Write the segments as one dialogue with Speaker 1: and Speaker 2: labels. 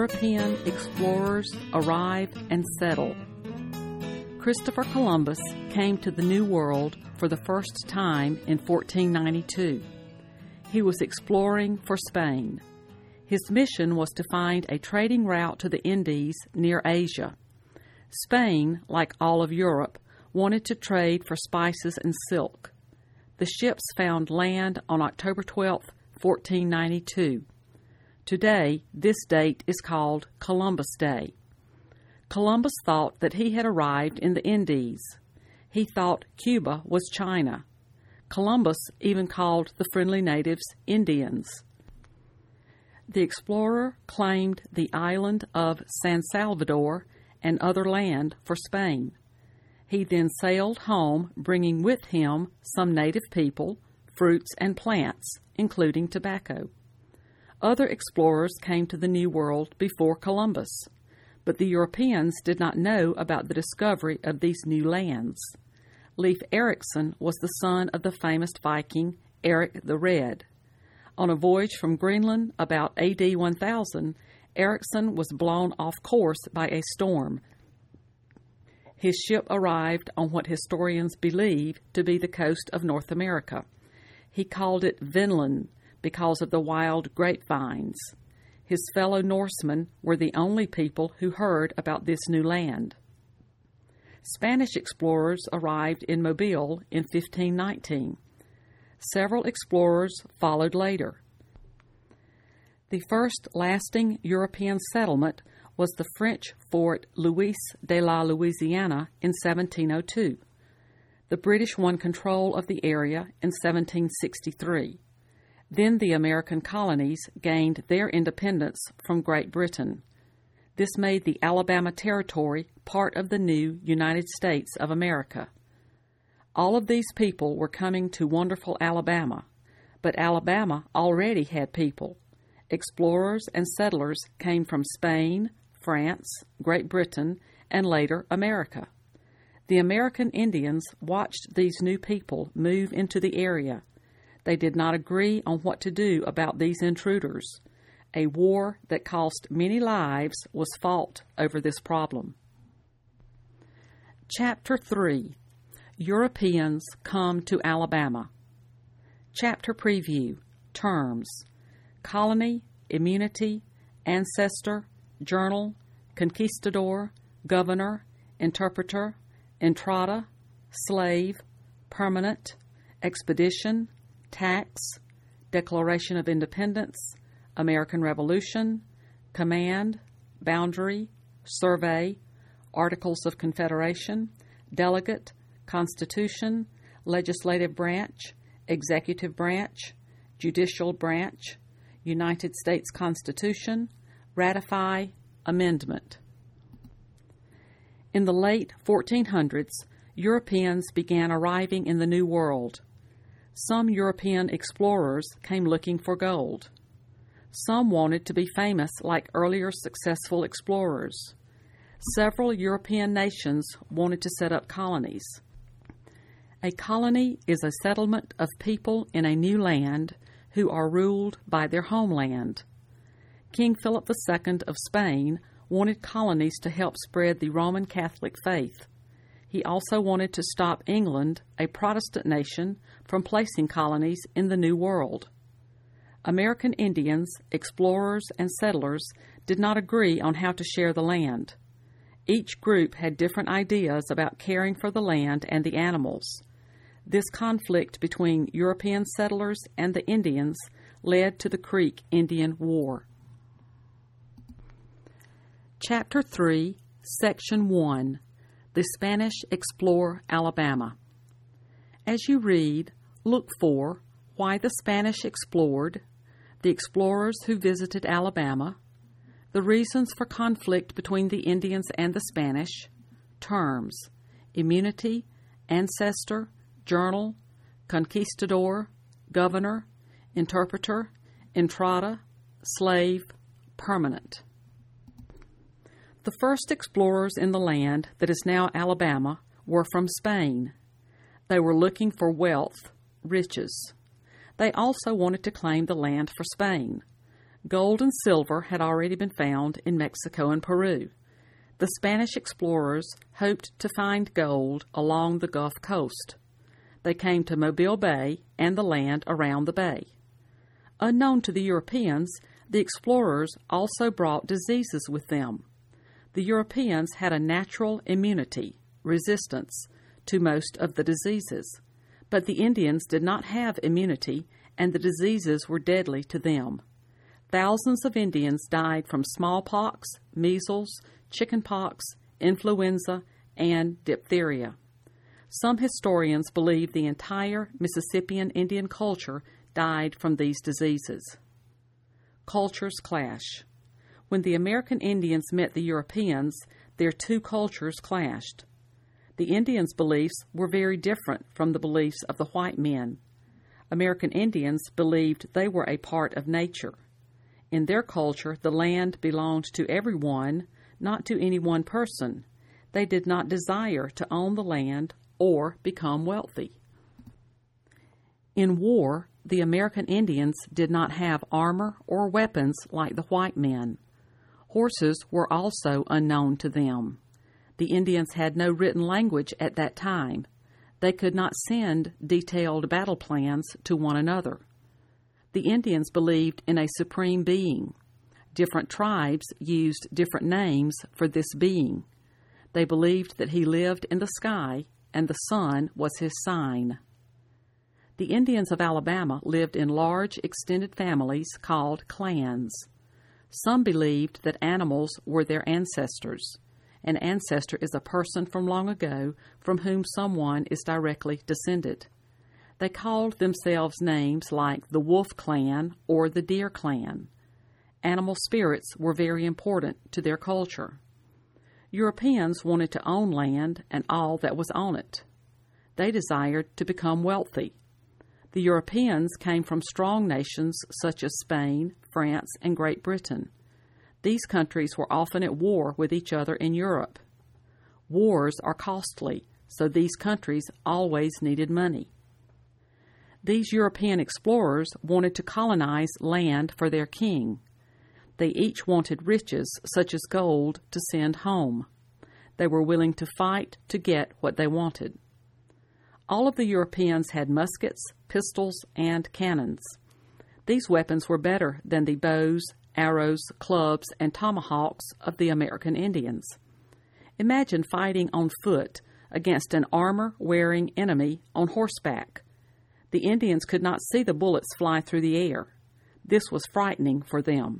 Speaker 1: European explorers arrive and settle. Christopher Columbus came to the New World for the first time in 1492. He was exploring for Spain. His mission was to find a trading route to the Indies near Asia. Spain, like all of Europe, wanted to trade for spices and silk. The ships found land on October 12, 1492. Today, this date is called Columbus Day. Columbus thought that he had arrived in the Indies. He thought Cuba was China. Columbus even called the friendly natives Indians. The explorer claimed the island of San Salvador and other land for Spain. He then sailed home, bringing with him some native people, fruits, and plants, including tobacco. Other explorers came to the New World before Columbus, but the Europeans did not know about the discovery of these new lands. Leif Erikson was the son of the famous Viking Eric the Red. On a voyage from Greenland about AD 1000, Erikson was blown off course by a storm. His ship arrived on what historians believe to be the coast of North America. He called it Vinland because of the wild grapevines. His fellow Norsemen were the only people who heard about this new land. Spanish explorers arrived in Mobile in 1519. Several explorers followed later. The first lasting European settlement was the French Fort Louis de la Louisiana in 1702. The British won control of the area in 1763. Then the American colonies gained their independence from Great Britain. This made the Alabama Territory part of the new United States of America. All of these people were coming to wonderful Alabama, but Alabama already had people. Explorers and settlers came from Spain, France, Great Britain, and later America. The American Indians watched these new people move into the area. They did not agree on what to do about these intruders. A war that cost many lives was fought over this problem. Chapter 3. Europeans come to Alabama. Chapter Preview. Terms: colony, immunity, ancestor, journal, conquistador, governor, interpreter, entrada, slave, permanent, expedition, tax, Declaration of Independence, American Revolution, command, boundary, survey, Articles of Confederation, delegate, Constitution, legislative branch, executive branch, judicial branch, United States Constitution, ratify, amendment. In the late 1400s, Europeans began arriving in the New World. Some European explorers came looking for gold. Some wanted to be famous like earlier successful explorers. Several European nations wanted to set up colonies. A colony is a settlement of people in a new land who are ruled by their homeland. King Philip II of Spain wanted colonies to help spread the Roman Catholic faith. He also wanted to stop England, a Protestant nation, from placing colonies in the New World. American Indians, explorers, and settlers did not agree on how to share the land. Each group had different ideas about caring for the land and the animals. This conflict between European settlers and the Indians led to the Creek Indian War. Chapter 3, Section 1. The Spanish explore Alabama. As you read, look for why the Spanish explored, the explorers who visited Alabama, the reasons for conflict between the Indians and the Spanish, terms: immunity, ancestor, journal, conquistador, governor, interpreter, entrada, slave, permanent. The first explorers in the land that is now Alabama were from Spain. They were looking for wealth, riches. They also wanted to claim the land for Spain. Gold and silver had already been found in Mexico and Peru. The Spanish explorers hoped to find gold along the Gulf Coast. They came to Mobile Bay and the land around the bay. Unknown to the Europeans, the explorers also brought diseases with them. The Europeans had a natural immunity, resistance, to most of the diseases, but the Indians did not have immunity, and the diseases were deadly to them. Thousands of Indians died from smallpox, measles, chickenpox, influenza, and diphtheria. Some historians believe the entire Mississippian Indian culture died from these diseases. Cultures clash. When the American Indians met the Europeans, their two cultures clashed. The Indians' beliefs were very different from the beliefs of the white men. American Indians believed they were a part of nature. In their culture, the land belonged to everyone, not to any one person. They did not desire to own the land or become wealthy. In war, the American Indians did not have armor or weapons like the white men. Horses were also unknown to them. The Indians had no written language at that time. They could not send detailed battle plans to one another. The Indians believed in a supreme being. Different tribes used different names for this being. They believed that he lived in the sky and the sun was his sign. The Indians of Alabama lived in large, extended families called clans. Some believed that animals were their ancestors. An ancestor is a person from long ago from whom someone is directly descended. They called themselves names like the Wolf Clan or the Deer Clan. Animal spirits were very important to their culture. Europeans wanted to own land and all that was on it. They desired to become wealthy. The Europeans came from strong nations such as Spain, France, and Great Britain. These countries were often at war with each other in Europe. Wars are costly, so these countries always needed money. These European explorers wanted to colonize land for their king. They each wanted riches, such as gold, to send home. They were willing to fight to get what they wanted. All of the Europeans had muskets, pistols, and cannons. These weapons were better than the bows, arrows, clubs, and tomahawks of the American Indians. Imagine fighting on foot against an armor-wearing enemy on horseback. The Indians could not see the bullets fly through the air. This was frightening for them.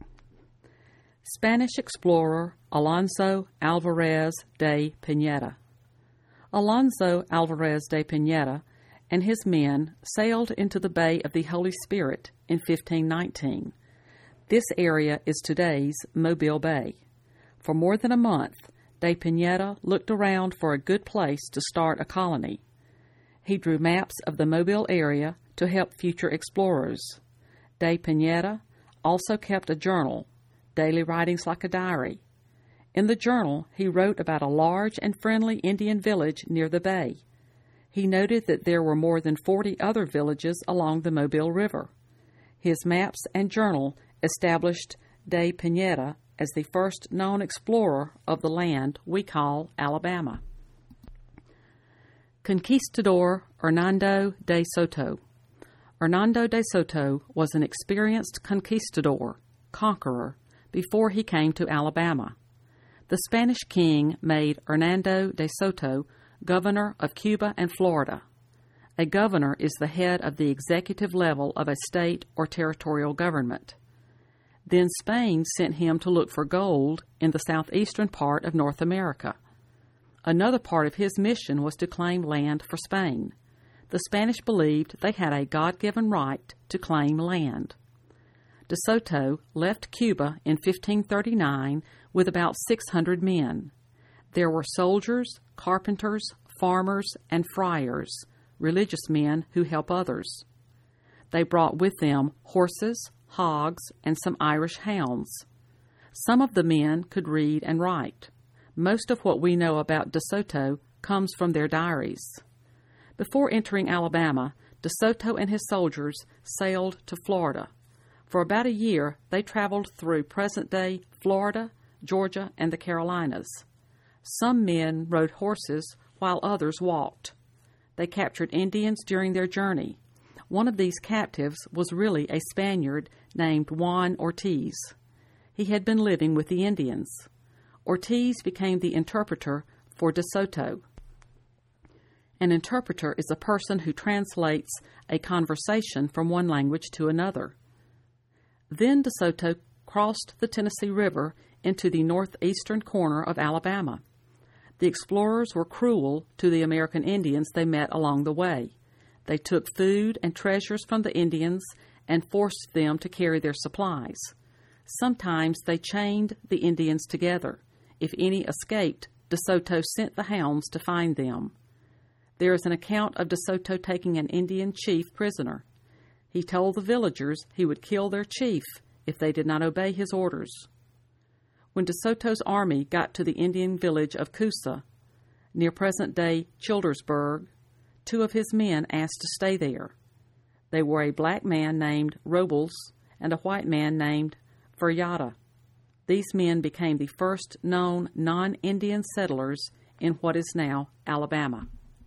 Speaker 1: Spanish explorer Alonso Alvarez de Pineda. Alonso Alvarez de Pineda and his men sailed into the Bay of the Holy Spirit in 1519. This area is today's Mobile Bay. For more than a month, de Pineda looked around for a good place to start a colony. He drew maps of the Mobile area to help future explorers. De Pineda also kept a journal, daily writings like a diary. In the journal, he wrote about a large and friendly Indian village near the bay. He noted that there were more than 40 other villages along the Mobile River. His maps and journal established de Pineda as the first known explorer of the land we call Alabama. Conquistador Hernando de Soto. Hernando de Soto was an experienced conquistador, conqueror, before he came to Alabama. The Spanish king made Hernando de Soto governor of Cuba and Florida. A governor is the head of the executive level of a state or territorial government. Then Spain sent him to look for gold in the southeastern part of North America. Another part of his mission was to claim land for Spain. The Spanish believed they had a God-given right to claim land. De Soto left Cuba in 1539 with about 600 men. There were soldiers, carpenters, farmers, and friars, religious men who help others. They brought with them horses, hogs, and some Irish hounds. Some of the men could read and write. Most of what we know about De Soto comes from their diaries. Before entering Alabama, De Soto and his soldiers sailed to Florida. For about a year, they traveled through present-day Florida, Georgia, and the Carolinas. Some men rode horses while others walked. They captured Indians during their journey. One of these captives was really a Spaniard named Juan Ortiz. He had been living with the Indians. Ortiz became the interpreter for De Soto. An interpreter is a person who translates a conversation from one language to another. Then De Soto crossed the Tennessee River into the northeastern corner of Alabama. The explorers were cruel to the American Indians they met along the way. They took food and treasures from the Indians and forced them to carry their supplies. Sometimes they chained the Indians together. If any escaped, De Soto sent the hounds to find them. There is an account of De Soto taking an Indian chief prisoner. He told the villagers he would kill their chief if they did not obey his orders. When De Soto's army got to the Indian village of Coosa, near present-day Childersburg, 2 of his men asked to stay there. They were a black man named Robles and a white man named Ferriata. These men became the first known non-Indian settlers in what is now Alabama.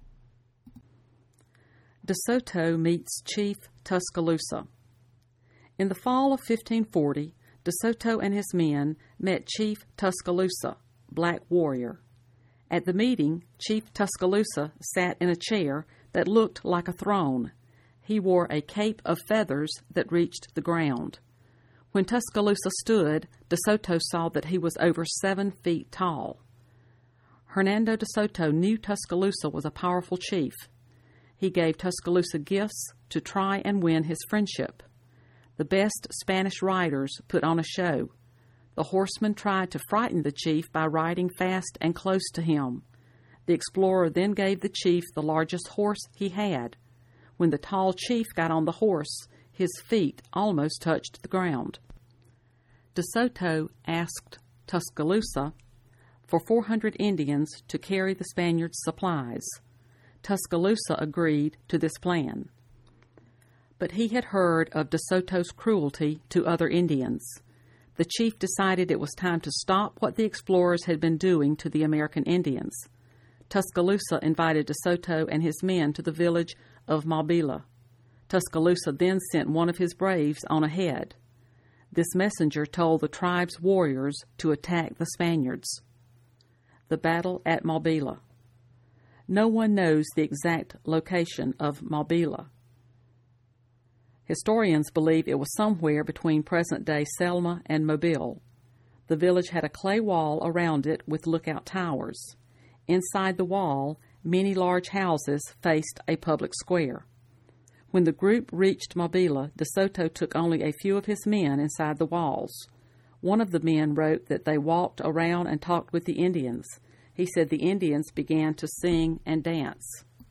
Speaker 1: De Soto meets Chief Tuscaloosa. In the fall of 1540, De Soto and his men met Chief Tuscaloosa, Black Warrior. At the meeting, Chief Tuscaloosa sat in a chair that looked like a throne. He wore a cape of feathers that reached the ground. When Tuscaloosa stood, De Soto saw that he was over 7 feet tall. Hernando de Soto knew Tuscaloosa was a powerful chief. He gave Tuscaloosa gifts to try and win his friendship. The best Spanish riders put on a show. The horsemen tried to frighten the chief by riding fast and close to him. The explorer then gave the chief the largest horse he had. When the tall chief got on the horse, his feet almost touched the ground. De Soto asked Tuscaloosa for 400 Indians to carry the Spaniards' supplies. Tuscaloosa agreed to this plan. But he had heard of De Soto's cruelty to other Indians. The chief decided it was time to stop what the explorers had been doing to the American Indians. Tuscaloosa invited De Soto and his men to the village of Mobila. Tuscaloosa then sent one of his braves on ahead. This messenger told the tribe's warriors to attack the Spaniards. The battle at Mobila. No one knows the exact location of Mobila. Historians believe it was somewhere between present-day Selma and Mobile. The village had a clay wall around it with lookout towers. Inside the wall, many large houses faced a public square. When the group reached Mobila, De Soto took only a few of his men inside the walls. One of the men wrote that they walked around and talked with the Indians. He said the Indians began to sing and dance.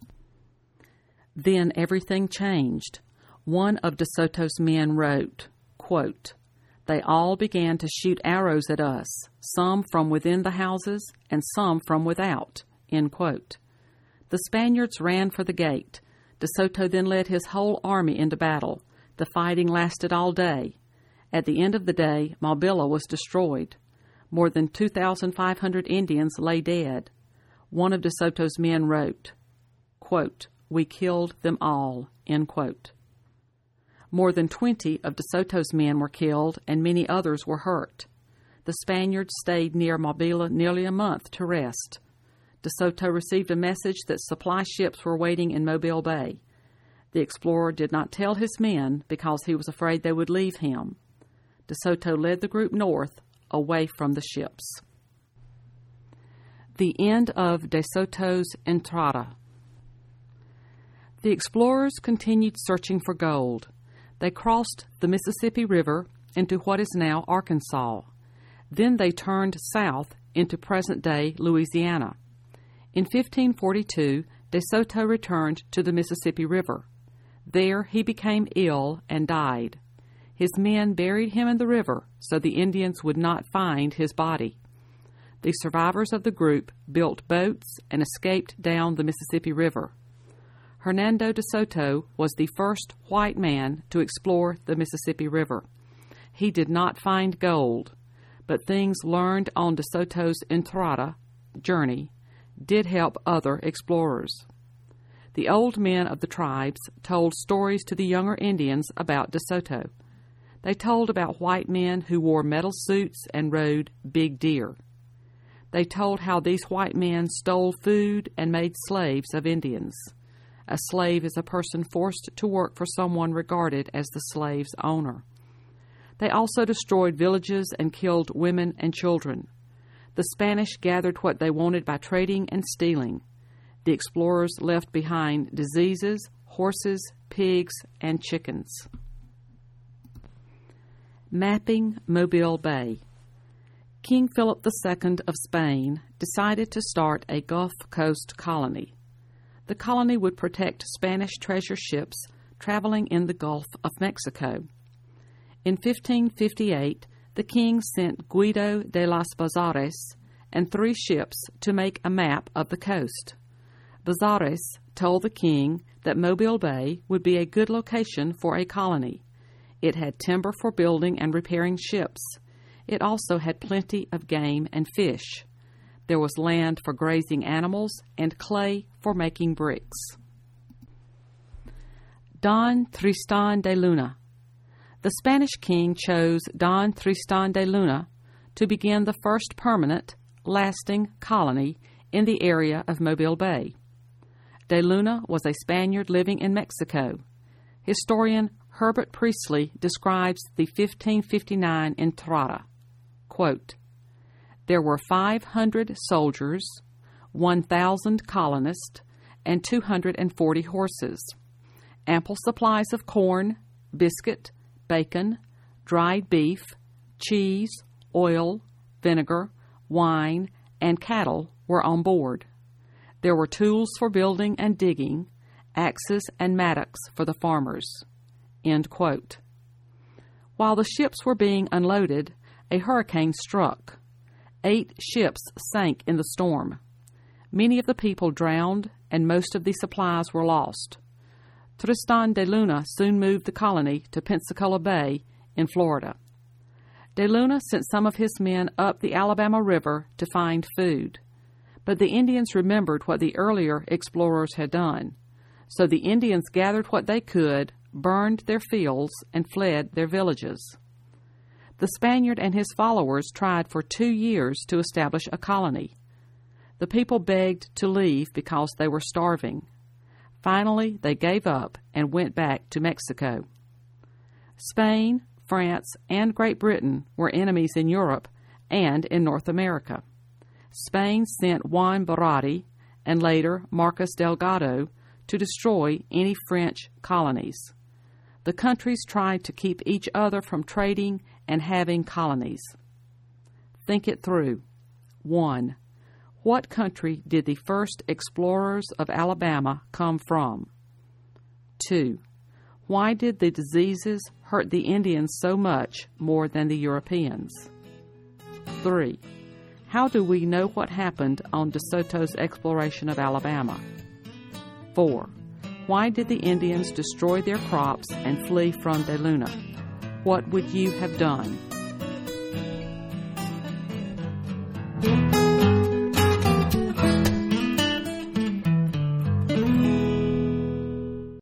Speaker 1: Then everything changed. One of De Soto's men wrote, quote, "They all began to shoot arrows at us, some from within the houses and some from without," end quote. The Spaniards ran for the gate. De Soto then led his whole army into battle. The fighting lasted all day. At the end of the day, Mobila was destroyed. More than 2,500 Indians lay dead. One of De Soto's men wrote, quote, "We killed them all," end quote. More than 20 of De Soto's men were killed and many others were hurt. The Spaniards stayed near Mobila nearly a month to rest. De Soto received a message that supply ships were waiting in Mobile Bay. The explorer did not tell his men because he was afraid they would leave him. De Soto led the group north, away from the ships. The end of De Soto's Entrada. The explorers continued searching for gold. They crossed the Mississippi River into what is now Arkansas. Then they turned south into present-day Louisiana. In 1542, De Soto returned to the Mississippi River. There he became ill and died. His men buried him in the river so the Indians would not find his body. The survivors of the group built boats and escaped down the Mississippi River. Hernando de Soto was the first white man to explore the Mississippi River. he did not find gold, but things learned on De Soto's Entrada journey did help other explorers. The old men of the tribes told stories to the younger Indians about De Soto. They told about white men who wore metal suits and rode big deer. They told how these white men stole food and made slaves of Indians. A slave is a person forced to work for someone regarded as the slave's owner. They also destroyed villages and killed women and children. The Spanish gathered what they wanted by trading and stealing. The explorers left behind diseases, horses, pigs, and chickens. Mapping Mobile Bay. King Philip II of Spain decided to start a Gulf Coast colony. The colony would protect Spanish treasure ships traveling in the Gulf of Mexico. In 1558, the king sent Guido de las Bazares and 3 ships to make a map of the coast. Bazares told the king that Mobile Bay would be a good location for a colony. It had timber for building and repairing ships. It also had plenty of game and fish. There was land for grazing animals and clay for making bricks. Don Tristan de Luna. The Spanish king chose Don Tristan de Luna to begin the first permanent, lasting colony in the area of Mobile Bay. De Luna was a Spaniard living in Mexico. Historian Herbert Priestley describes the 1559 Entrada. Quote, "There were 500 soldiers, 1,000 colonists, and 240 horses. Ample supplies of corn, biscuit, bacon, dried beef, cheese, oil, vinegar, wine, and cattle were on board. There were tools for building and digging, axes and mattocks for the farmers." End quote. While the ships were being unloaded, a hurricane struck. 8 ships sank in the storm. Many of the people drowned, and most of the supplies were lost. Tristan de Luna soon moved the colony to Pensacola Bay in Florida. De Luna sent some of his men up the Alabama River to find food. But the Indians remembered what the earlier explorers had done. So the Indians gathered what they could, burned their fields, and fled their villages. The Spaniard and his followers tried for 2 years to establish a colony. The people begged to leave because they were starving. Finally, they gave up and went back to Mexico. Spain, France, and Great Britain were enemies in Europe and in North America. Spain sent Juan Barati and later Marcos Delgado to destroy any French colonies. The countries tried to keep each other from trading and having colonies. Think it through. 1. What country did the first explorers of Alabama come from? 2. Why did the diseases hurt the Indians so much more than the Europeans? 3. How do we know what happened on De Soto's exploration of Alabama? 4. Why did the Indians destroy their crops and flee from De Luna? What would you have done?